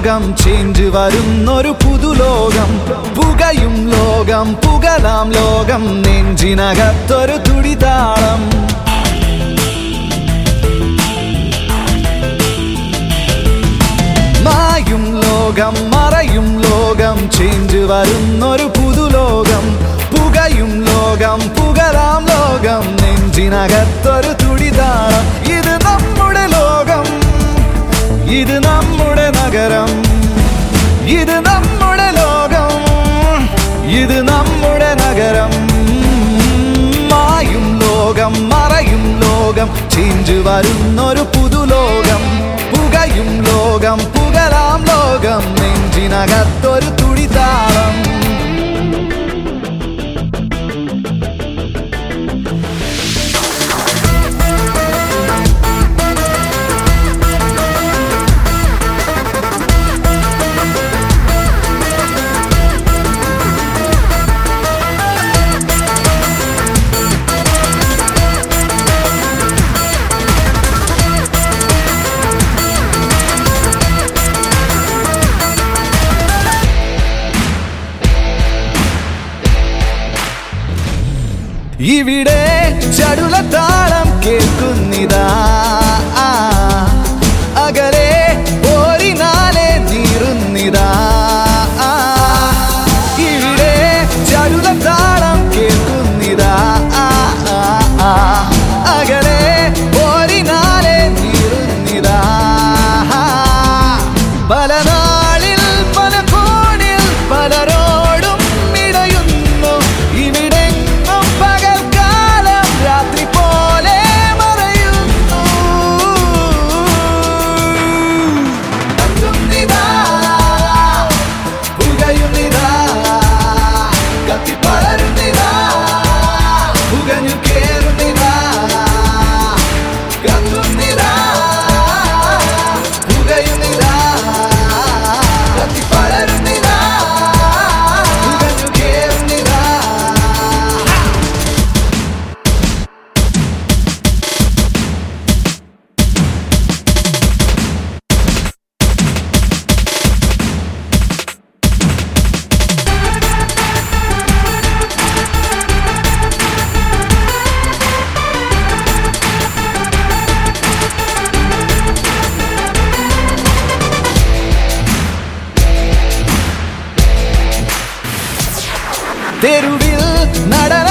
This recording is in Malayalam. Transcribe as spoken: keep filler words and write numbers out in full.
ലോകം ചേഞ്ച് വരുന്നൊരു പുതുലോകം പുകയും ലോകം പുകലാം ലോകം നെഞ്ചിനകത്തൊരു തുടിതാളം മായും ലോകം മറയും ലോകം ചേഞ്ച് വരുന്നൊരു പുതുലോകം പുകയും ലോകം പുകലാം ലോകം നെഞ്ചിനകത്തൊരു തുടിതാളം ഇത് നമ്മുടെ ലോകം ഇത് നമ്മുടെ നഗരം ഇത് നമ്മുടെ ലോകം ഇത് നമ്മുടെ നഗരം മായും ലോകം മറയും ലോകം ചേഞ്ച് വരുന്നൊരു പുതുലോകം പുകയും ലോകം പുകലാം ലോകം നെഞ്ചിനകത്തൊരു തുടിതാളം ഇവിടെ ചടുലത്താളം കേൾക്കുന്നിതാ അകലെ ഓരിനാലെ നീറുന്നിതാ ഇവിടെ ചടുലത്താളം കേൾക്കുന്നിതാ അകലെ ഓരിനാലെ നീറുന്നിതാ പല നാളിൽ പല കോണിൽ പലരോടും ഇടയുന്നു ഇവിടെ തെരുവിൽ നട